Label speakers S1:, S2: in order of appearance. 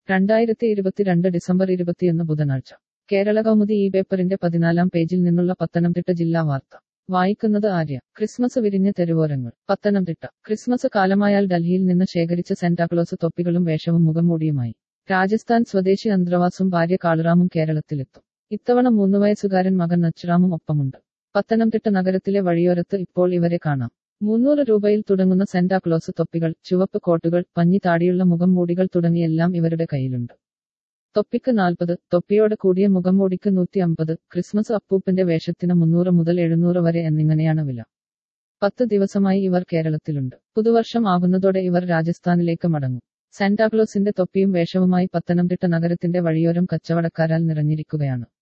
S1: 2022 December 21 ബുധനാഴ്ച കേരള കൗമുദി ഈ പേപ്പറിന്റെ 14-ാം പേജിൽ നിന്നുള്ള പത്തനംതിട്ട ജില്ലാ വാർത്ത വായിക്കുന്നത് ആര്യ. ക്രിസ്മസ് വിരിഞ്ഞ തെരുവോരങ്ങൾ. പത്തനംതിട്ട. ക്രിസ്മസ് കാലമായാൽ ഡൽഹിയിൽ നിന്ന് ശേഖരിച്ച സാന്റാക്ലോസ് തൊപ്പികളും വേഷവും മുഖംമൂടിയുമായി രാജസ്ഥാൻ സ്വദേശി അന്ത്രവാസും ഭാര്യ കാളുറാമും കേരളത്തിലെത്തും. ഇത്തവണ 3 വയസ്സുകാരൻ മകൻ നച്ചുറാമും ഒപ്പമുണ്ട്. പത്തനംതിട്ട നഗരത്തിലെ വഴിയോരത്ത് ഇപ്പോൾ ഇവരെ കാണാം. 300 രൂപയിൽ തുടങ്ങുന്ന സാന്റാക്ലോസ് തൊപ്പികൾ, ചുവപ്പ് കോട്ടുകൾ, പഞ്ഞി താടിയുള്ള മുഖംമൂടികൾ തുടങ്ങിയെല്ലാം ഇവരുടെ കയ്യിലുണ്ട്. തൊപ്പിക്ക് 40, തൊപ്പിയോട് കൂടിയ മുഖംമൂടിക്ക് 150, ക്രിസ്മസ് അപ്പൂപ്പന്റെ വേഷത്തിന് 300 മുതൽ 700 വരെ എന്നിങ്ങനെയാണ് വില. 10 ദിവസമായി ഇവർ കേരളത്തിലുണ്ട്. പുതുവർഷം ആകുന്നതോടെ ഇവർ രാജസ്ഥാനിലേക്ക് മടങ്ങും. സാന്റാക്ലോസിന്റെ തൊപ്പിയും വേഷവുമായി പത്തനംതിട്ട നഗരത്തിന്റെ വഴിയോരം കച്ചവടക്കാരാൽ നിറഞ്ഞിരിക്കുകയാണ്.